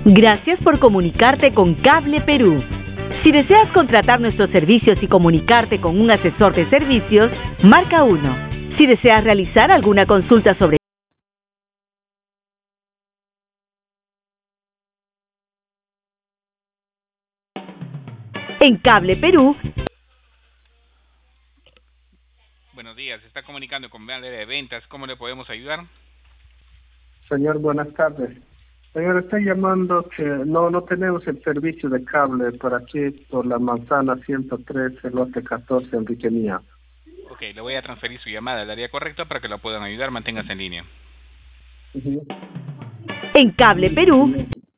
Gracias por comunicarte con Cable Perú. Si deseas contratar nuestros servicios y comunicarte con un asesor de servicios, marca 1. Si deseas realizar alguna consulta sobre en Cable Perú. Buenos días, se está comunicando con el área de ventas. ¿Cómo le podemos ayudar? Señor, buenas tardes. Señor, estoy llamando que no tenemos el servicio de cable por aquí, por la manzana 103, el lote 14, Enrique Mía. Ok, le voy a transferir su llamada al área correcta para que la puedan ayudar. Manténgase en línea. En Cable Perú.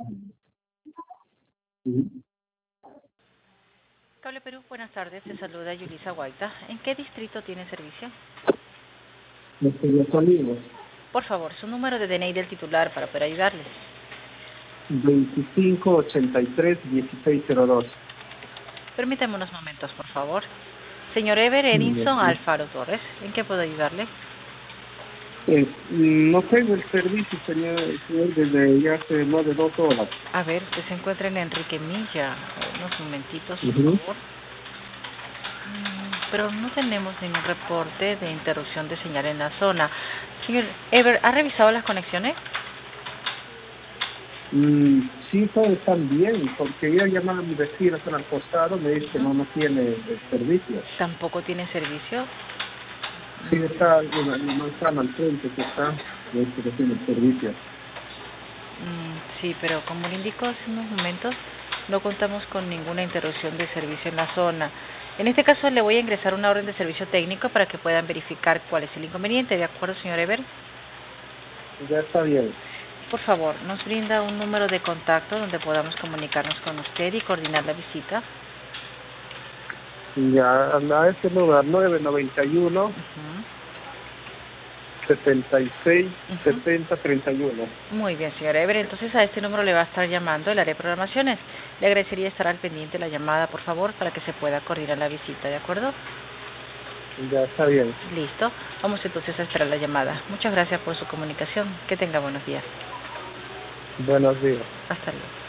Cable Perú, buenas tardes. Te saluda Yulisa Guaita. ¿En qué distrito tiene servicio? Los Olivos. Por favor, su número de DNI del titular para poder ayudarles. 2583-1602. Permítame unos momentos, por favor. Señor Ever Edinson Alfaro Torres, ¿en qué puedo ayudarle? No tengo el servicio, señor, desde ya hace más de 2 horas. A ver, usted se encuentra en Enrique Milla. Unos momentitos, por favor. Pero no tenemos ningún reporte de interrupción de señal en la zona. Señor Ever, ¿ha revisado las conexiones? Sí, todo está bien, porque yo llamaba a mi vecino al costado, me dice que no tiene el servicio. ¿Tampoco tiene servicio? Sí, está en la manzana al frente que está, de que tiene el servicio. Sí, pero como le indicó hace unos momentos, no contamos con ninguna interrupción de servicio en la zona. En este caso le voy a ingresar una orden de servicio técnico para que puedan verificar cuál es el inconveniente. ¿De acuerdo, señor Ever? Ya está bien. Por favor, nos brinda un número de contacto donde podamos comunicarnos con usted y coordinar la visita. Ya, a este lugar, 991 76 70 31. Muy bien, señora Ever. Entonces a este número le va a estar llamando el área de programaciones. Le agradecería estar al pendiente de la llamada, por favor, para que se pueda coordinar la visita, ¿de acuerdo? Ya está bien. Listo. Vamos entonces a esperar la llamada. Muchas gracias por su comunicación. Que tenga buenos días. Buenos días. Hasta luego.